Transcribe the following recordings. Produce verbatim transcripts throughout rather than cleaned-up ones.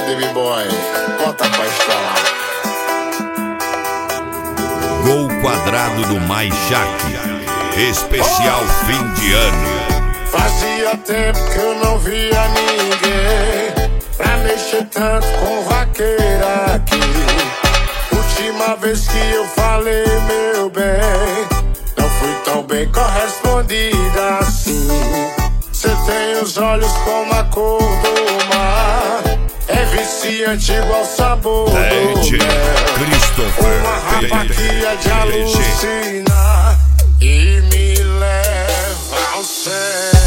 David Boy, bota pra estralar. Gol quadrado do Mais Jaque, especial oh! Fim de ano. Fazia tempo que eu não via ninguém pra mexer tanto com vaqueira aqui. Última vez que eu falei, meu bem, não fui tão bem correspondida assim. Cê tem os olhos como a cor do mar, é viciante igual sabor Leite, do mel. Christopher, uma rapa que é de alucinar e me leva ao céu.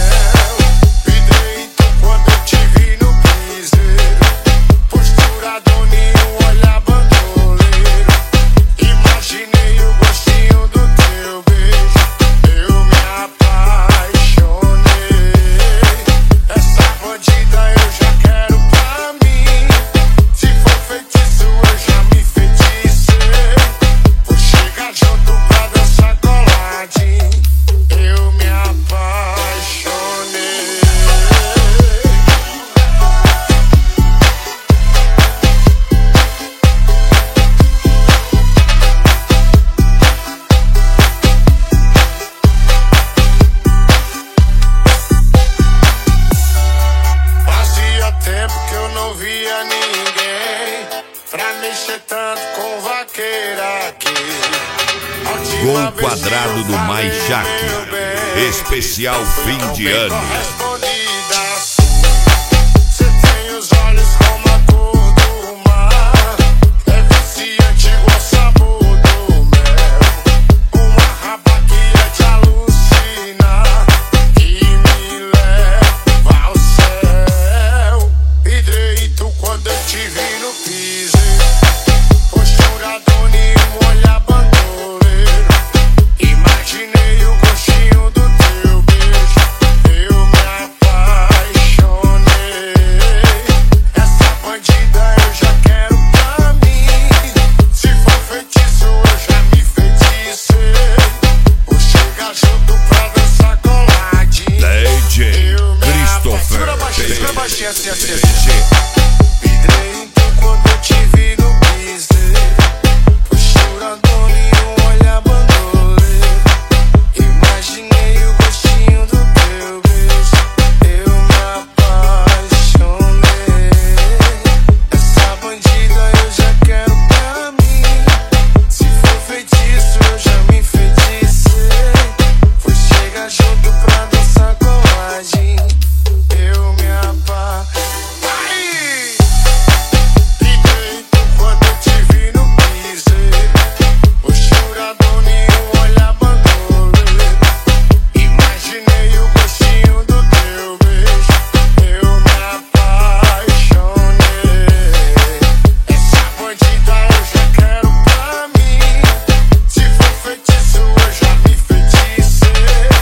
Mexer tanto com vaqueira aqui. Gol quadrado do Mais Jaque, especial fim de ano. Cê tem os olhos como a cor do mar, é viciante igual sabor do mel. Uma raba que é de alucinar e me leva ao céu. E direito quando eu te vi no piso, Christopher, assim, assim, assim.